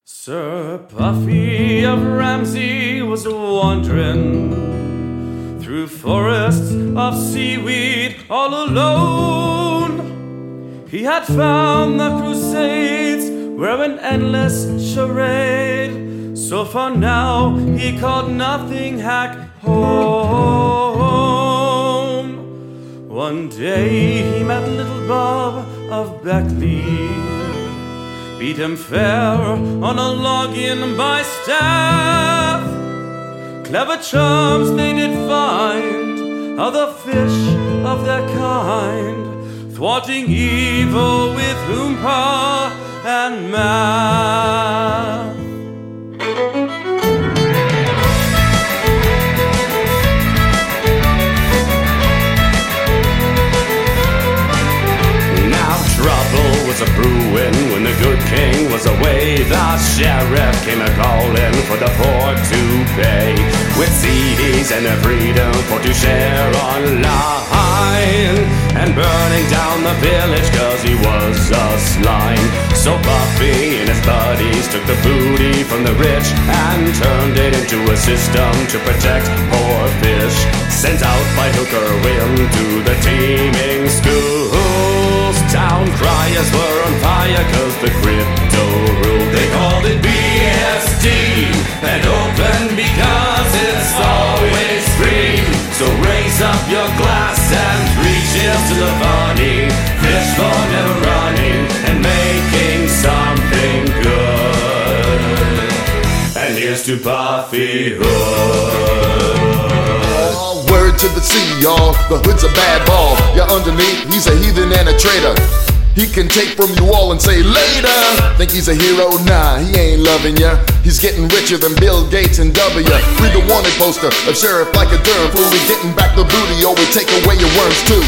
Sir Puffy of Ramsey was wandering through forests of seaweed all alone. He had found the Crusades were an endless charade, so for now he called nothing hack home. One day he met little Bob of Beckley, beat him fair on a log-in by staff. Clever charms they did find, other fish of their kind, thwarting evil with Oompa and math. Trouble was a-brewing when the good king was away. The sheriff came a-calling for the poor to pay, with CDs and their freedom for to share online, and burning down the village cause he was a slime. So Buffy and his buddies took the booty from the rich and turned it into a system to protect poor fish, sent out by hook or whim to the teeming schools. Town criers were on fire cause the crypto ruled. They called it BSD and open because it's always free. So raise up your glass and 3 cheers to the funny fish for never running and making something good. And here's to Buffy Hood. Word to the sea, y'all, the hood's a bad ball. You're underneath, he's a heathen and a traitor. He can take from you all and say later. Think he's a hero? Nah, he ain't loving ya. He's getting richer than Bill Gates and W. Read the wanted poster of Sheriff like a Durham fool. We getting back the booty or we take away your worms too.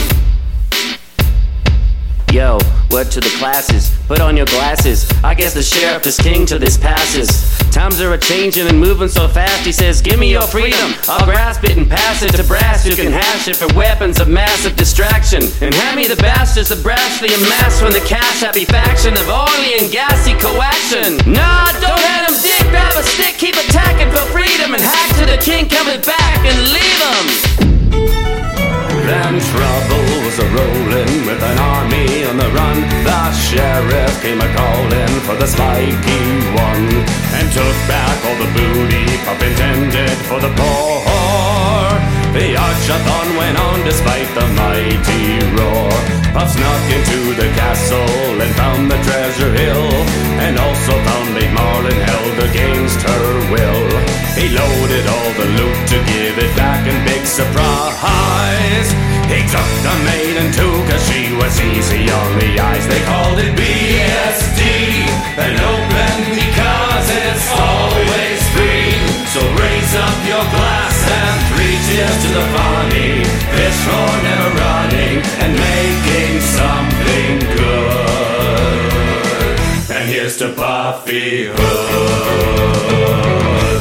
Yo, word to the classes, put on your glasses. I guess the sheriff is king till this passes. Times are a-changing and moving so fast. He says, give me your freedom, I'll grasp it and pass it to brass. You can hash it for weapons of massive distraction, and hand me the bastards that brashly amass from the cash-happy faction of oily and gassy coaction. Nah, don't let him dig, grab a stick, keep attacking for freedom, and hack to the king coming back and leave him. Then trouble was a-rolling with an army on the run. The sheriff came a-calling for the spiky one, and took back all the booty Puff intended for the poor. The Archathon went on despite the mighty roar. Puff snuck into the castle and found the treasure hill, and also found Maid Marlin held against her will. He loaded all the loot to give it back in big surprise. He took the maiden too cause she was easy on the eyes. They called it BSD and open because it's always free. So raise up your glass and 3 cheers to the funny fish for never running and making something good. And here's to Buffy Hood.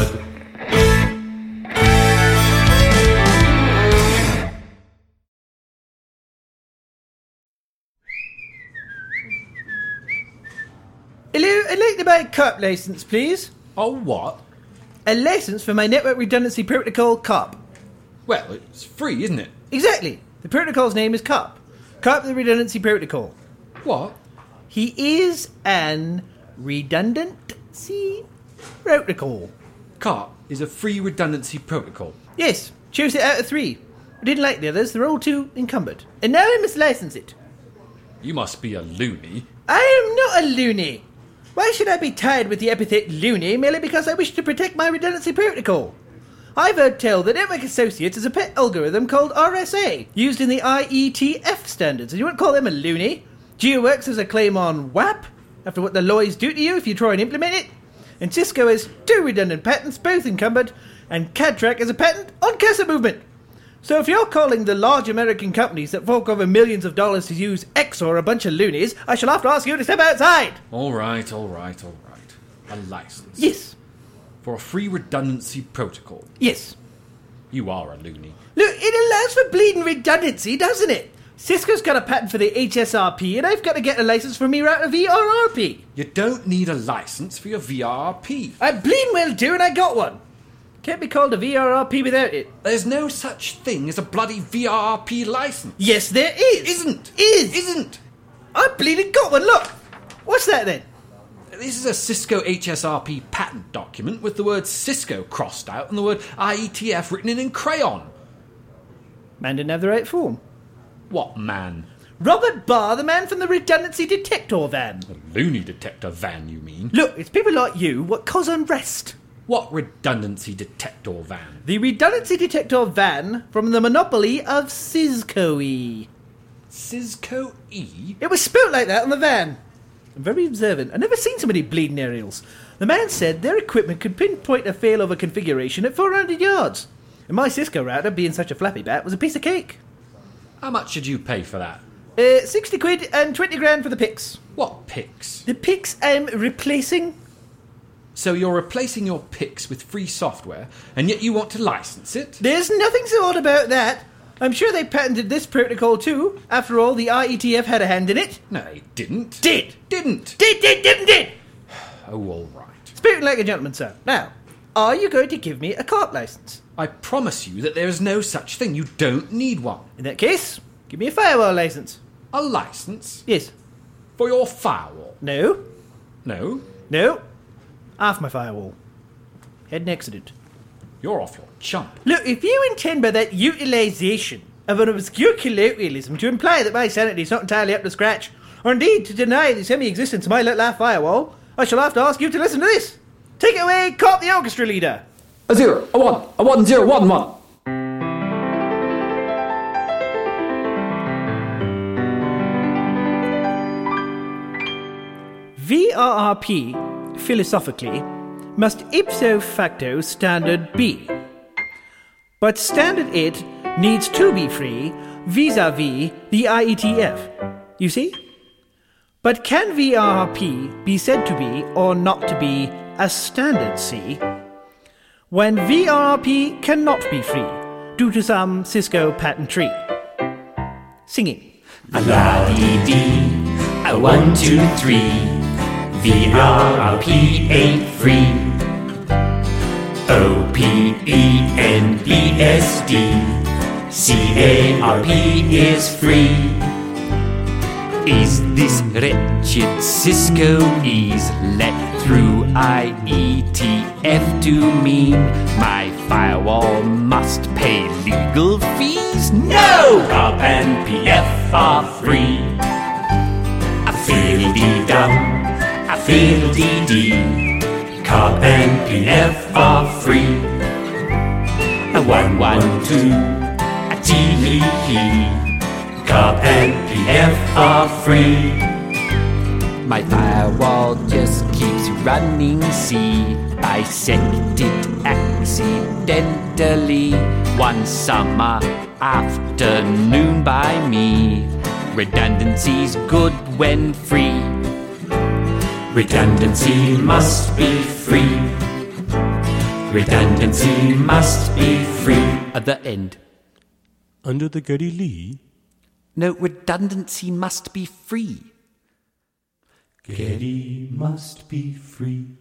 Hello, I'd like to buy a COP license, please. Oh, what? A license for my Network Redundancy Protocol COP. Well, it's free, isn't it? Exactly. The protocol's name is COP. COP the Redundancy Protocol. What? He is an redundancy protocol. CART is a free redundancy protocol. Yes, chose it out of 3. I didn't like the others, they're all too encumbered. And now I must license it. You must be a loony. I am not a loony. Why should I be tied with the epithet loony merely because I wish to protect my redundancy protocol? I've heard tell that Network Associates is a pet algorithm called RSA, used in the IETF standards, and you wouldn't call them a loony. GeoWorks has a claim on WAP, after what the lawyers do to you if you try and implement it, and Cisco has 2 redundant patents, both encumbered, and CADTRAC has a patent on cursor movement. So if you're calling the large American companies that fork over millions of dollars to use XOR a bunch of loonies, I shall have to ask you to step outside. All right. A license. Yes. For a free redundancy protocol. Yes. You are a loony. Look, it allows for bleeding redundancy, doesn't it? Cisco's got a patent for the HSRP, and I've got to get a license for me route of VRRP. You don't need a license for your VRP. I bleeding well do, and I got one. Can't be called a VRRP without it. There's no such thing as a bloody VRP license. Yes, there is. Isn't. Isn't. I bleeding got one, look. What's that then? This is a Cisco HSRP patent document with the word Cisco crossed out and the word IETF written in crayon. Man didn't have the right form. What man? Robert Barr, the man from the redundancy detector van. A loony detector van, you mean? Look, it's people like you what cause unrest. What redundancy detector van? The redundancy detector van from the monopoly of Cisco-E. Cisco-E? It was spelt like that on the van. I'm very observant. I've never seen so many bleeding aerials. The man said their equipment could pinpoint a failover configuration at 400 yards. And my Cisco router, being such a flappy bat, was a piece of cake. How much did you pay for that? 60 quid and 20 grand for the PICs. What PICs? The PICs I'm replacing. So you're replacing your PICs with free software, and yet you want to license it? There's nothing so odd about that. I'm sure they patented this protocol too. After all, the IETF had a hand in it. No, it didn't. Did. Didn't. Did. Oh, all right. Speaking like a gentleman, sir. Now, are you going to give me a cart license? I promise you that there is no such thing. You don't need one. In that case, give me a firewall license. A license? Yes. For your firewall? No. No? No. Half my firewall. Had an accident. You're off your chump. Look, if you intend by that utilisation of an obscure colloquialism to imply that my sanity is not entirely up to scratch, or indeed to deny the semi-existence of my little half firewall, I shall have to ask you to listen to this. Take it away, Cop the orchestra leader. A 0, a 1, a 1, 0, 1, 1. VRRP, philosophically, must ipso facto standard be. But standard it needs to be free vis-a-vis the IETF. You see? But can VRRP be said to be or not to be a standard C when VRRP cannot be free due to some Cisco patent tree? Singing. La-dee-dee, a 1, 2, 3. VRRP ain't free. OPENBSD, CARP is free. Is this wretched Cisco-E's let through IETF to mean my firewall must pay legal fees? No! CARP and PF are free. A fiddle-dee-dum, a fiddle-dee-dee. CARP and PF are free. A 1, 1, 2, a tee-hee-hee. CARP and PF are free. My firewall just keeps running C. I set it accidentally one summer afternoon by me. Redundancy's good when free. Redundancy must be free. Redundancy must be free. At the end. Under the Geddy Lee? No, redundancy must be free. Geddy must be free.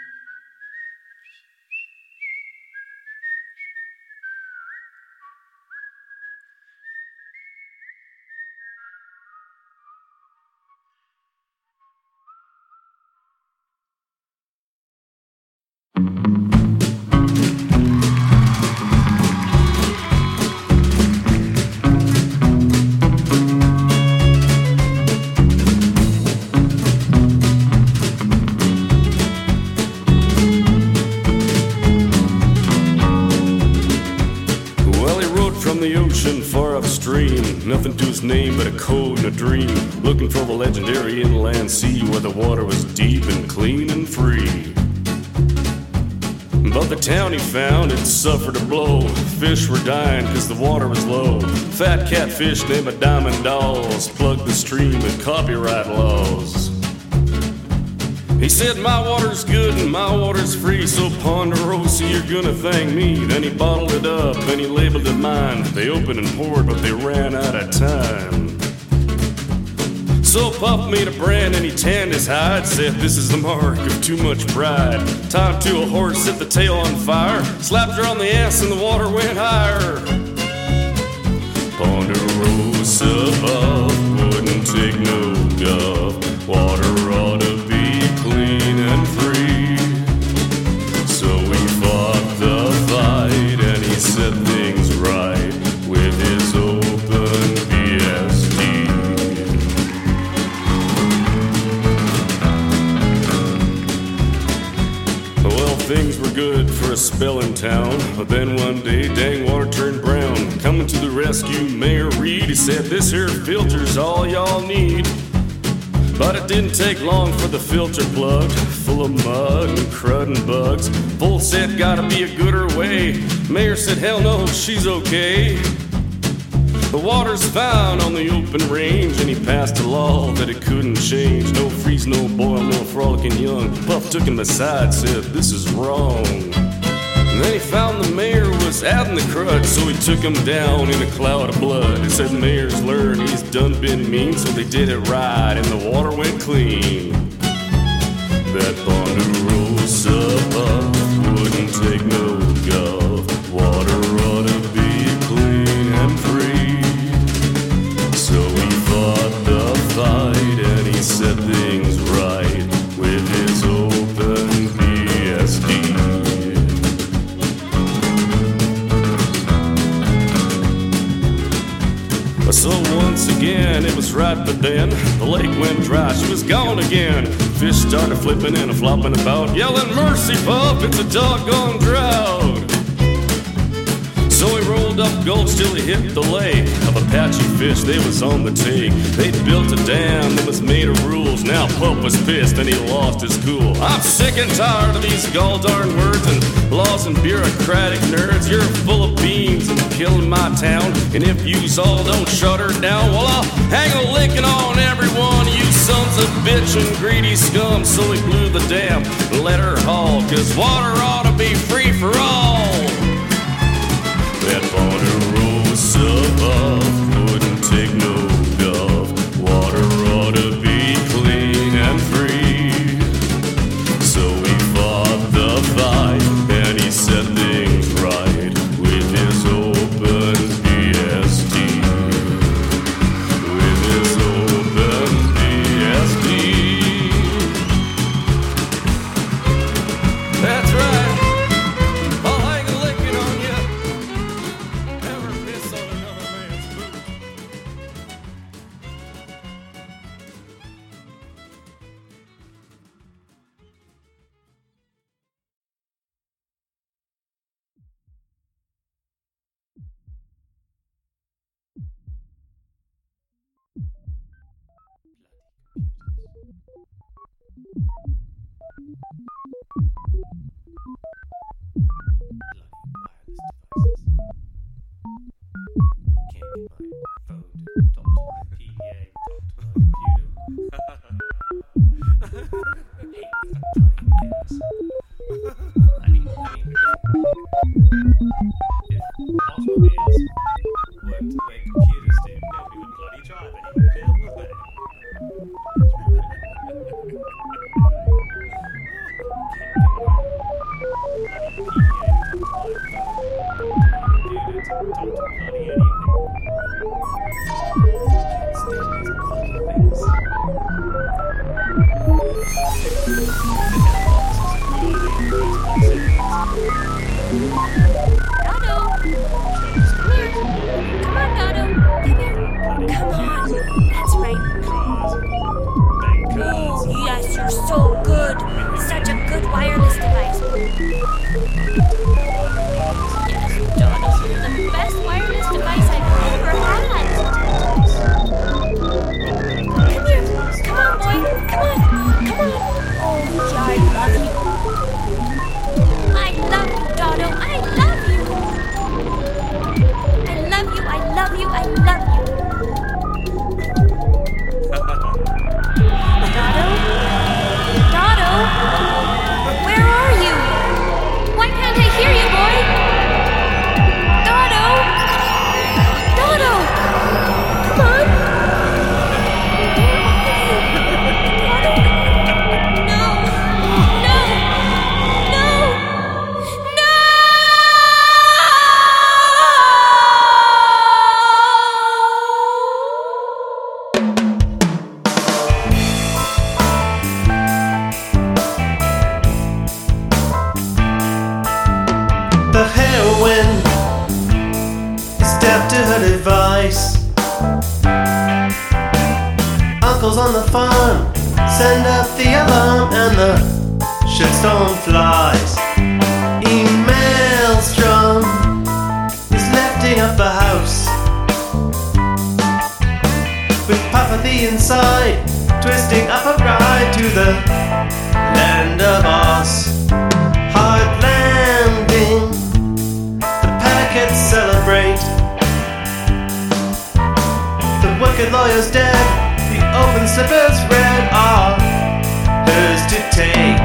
Far upstream, nothing to his name but a code and a dream. Looking for the legendary inland sea where the water was deep and clean and free. But the town he found had suffered a blow. Fish were dying cause the water was low. Fat catfish named a Diamond Dolls plugged the stream with copyright laws. He said, my water's good and my water's free, so Ponderosa, you're gonna thank me. Then he bottled it up and he labeled it mine. They opened and poured, but they ran out of time. So Puff made a brand and he tanned his hide. Said this is the mark of too much pride. Tied to a horse, set the tail on fire. Slapped her on the ass and the water went higher. Ponderosa Puff wouldn't take no guff. Water ought to be clean and free. So he fought the fight and he set things right with his open BSD. Well, things were good for a spell in town, but then one day, dang, water turned brown. Coming to the rescue, Mayor Reed, he said, this here filter's all y'all need. But it didn't take long for the filter plugged, full of mud and crud and bugs. Full set gotta be a gooder way. Mayor said, hell no, she's okay. The water's fine on the open range, and he passed a law that it couldn't change. No freeze, no boil, no frolicking young. Puff took him aside, said, this is wrong. And then he found the mayor was adding the crud, so he took him down in a cloud of blood. He said, mayor's learned he's done been mean, so they did it right, and the water went clean. That Ponderosa Puff wouldn't take no guff. Water ought to be clean and free. So he fought the fight and he set things right with his open BSD. So once again, it was right, but then the lake went dry, she was gone again. Fish started flipping and flopping about, yelling, mercy, Puff, it's a doggone drought. So he rolled up gulch till he hit the lake of Apache fish, they was on the take. They'd built a dam that was made of rules. Now Puff was pissed and he lost his cool. I'm sick and tired of these gall-darn words and laws and bureaucratic nerds. You're full of beans and killing my town, and if yous all don't shut her down, well, I'll hang a licking on every one of you sons of bitch and greedy scum. So he blew the dam and let her haul, 'cause water ought to be free for all. That Ponderosa Puff wouldn't take no guff. Water ought to be clean and free. So he fought the fight and he set things right with his open BSD. With his open BSD. That's right. I'll hang a licking on you. Never piss on another man's boot. after her advice. Uncles on the farm send up the alarm and the shitstorm flies. Maelstrom is lifting up the house with Puffy inside, twisting up a ride to the land of Oz. Hard landing, the packets celebrate. The wicked lawyer's dead, the open slippers red are hers to take.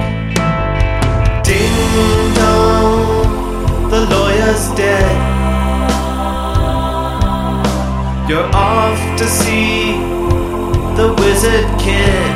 Ding dong, the lawyer's dead. You're off to see the wizard kid.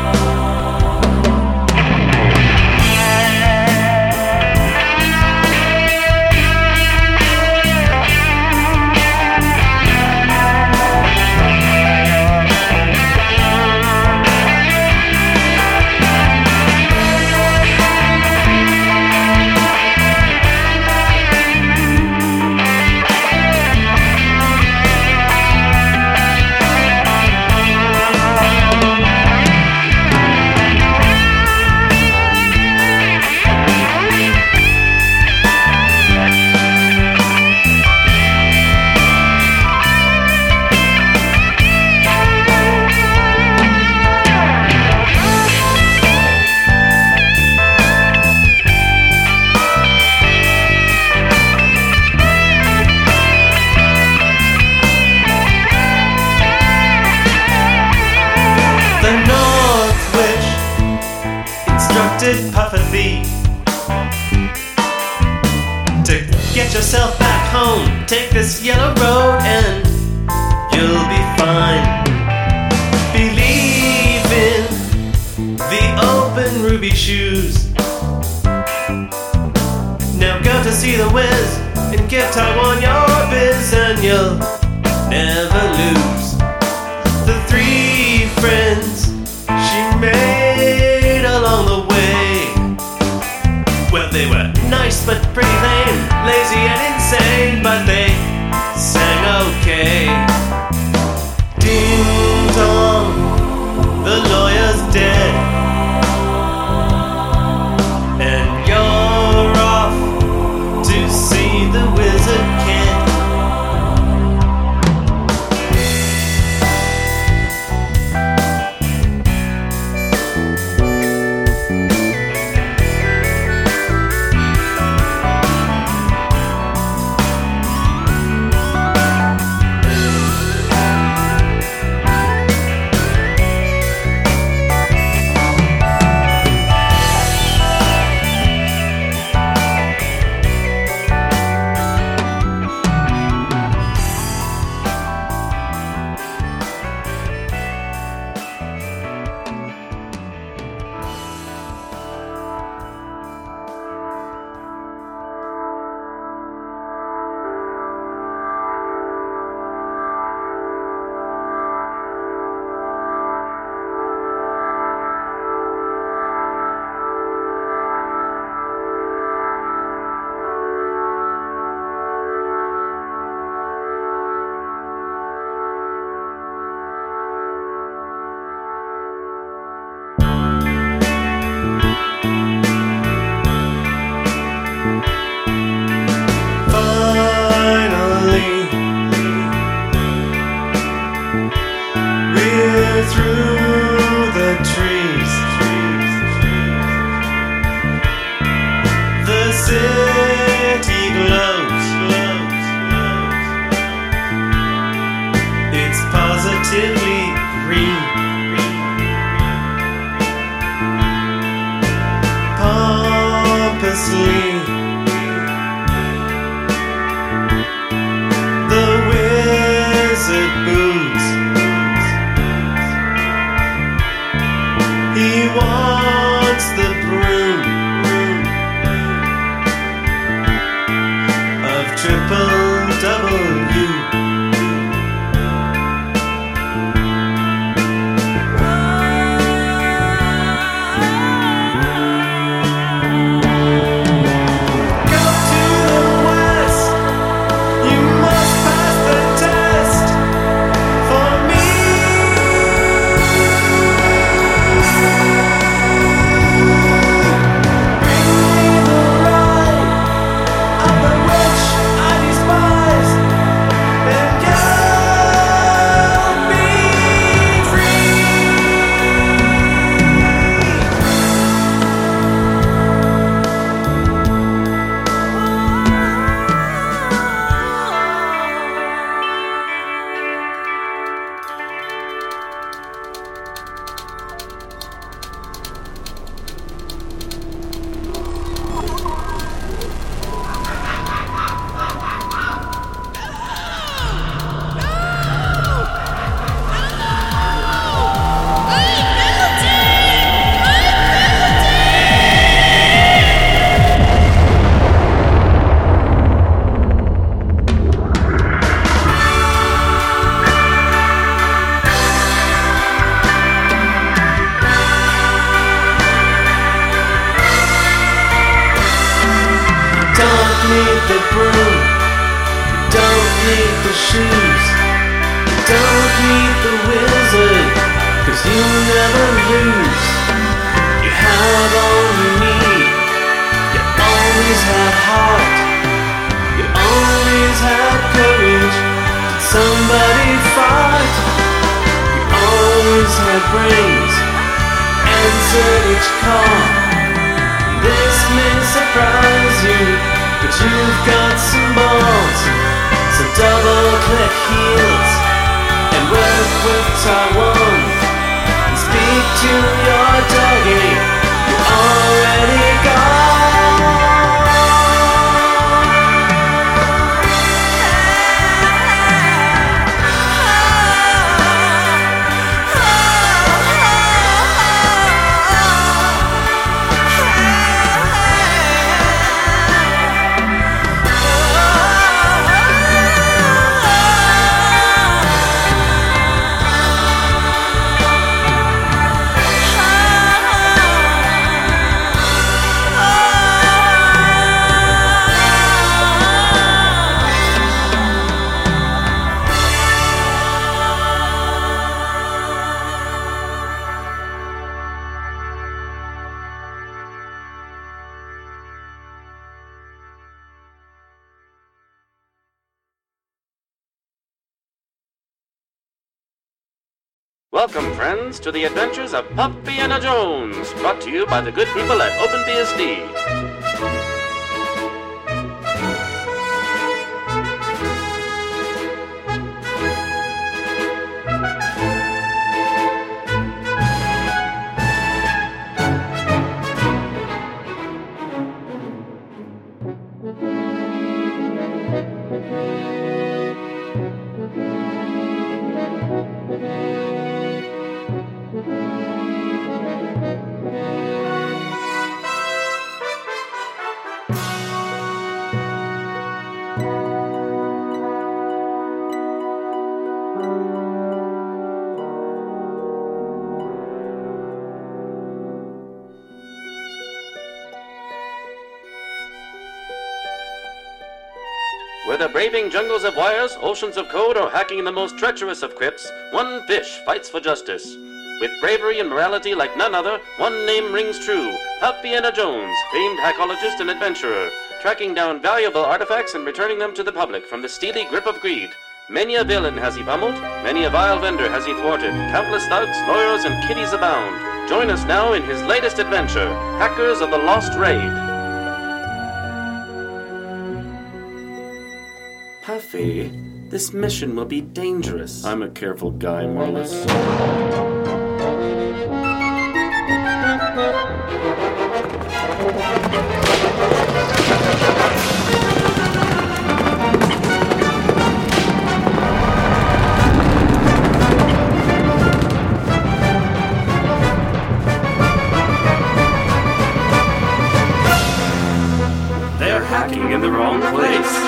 Puffy to get yourself back home. Take this yellow road and you'll be fine. Believe in the open ruby shoes. Now go to see the Wiz and give Taiwan your biz, and you'll never lose. The three friends she made along the way, well, they were nice but pretty lame, lazy and insane, but they sang okay. Ding dong, the lawyer's dead, and you're off to see the wizard kid. don't need the broom, you don't need the shoes, you don't need the wizard, 'cause you never lose. You have all you need, you always have heart, you always have courage. Did somebody fight? You always have brains, answer each call. This may surprise you, but you've got some balls. So double click heels and work with Taiwan and speak to your doggy. You already got. Welcome, friends, to the adventures of Puffy and Jones, brought to you by the good people at OpenBSD. Whether braving jungles of wires, oceans of code, or hacking the most treacherous of crypts, one fish fights for justice. With bravery and morality like none other, one name rings true: Puffy and Jones, famed hackologist and adventurer, tracking down valuable artifacts and returning them to the public from the steely grip of greed. Many a villain has he pummeled, many a vile vendor has he thwarted, countless thugs, lawyers, and kiddies abound. Join us now in his latest adventure, Hackers of the Lost Raid. Puffy, this mission will be dangerous. I'm a careful guy, Morlus. They're hacking in the wrong place.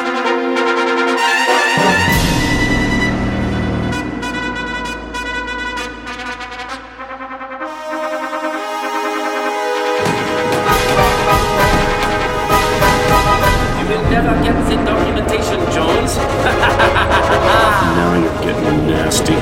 Never get the documentation, Jones. Now you're getting nasty.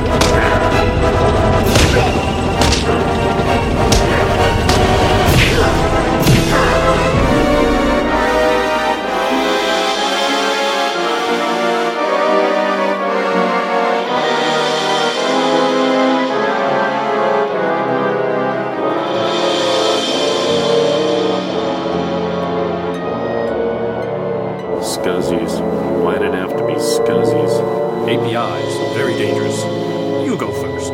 Scuzzies. Why'd it have to be scuzzies? APIs, very dangerous. You go first.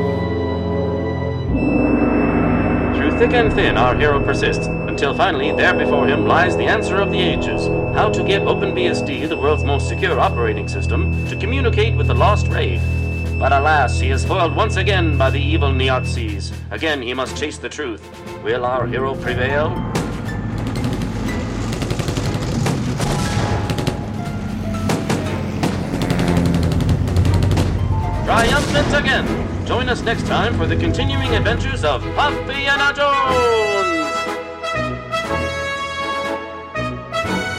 Through thick and thin, our hero persists, until finally, there before him lies the answer of the ages: how to get OpenBSD, the world's most secure operating system, to communicate with the Lost Raid. But alas, he is foiled once again by the evil Neozis. Again, he must chase the truth. Will our hero prevail? Triumphant again! Join us next time for the continuing adventures of Puffy and Jones!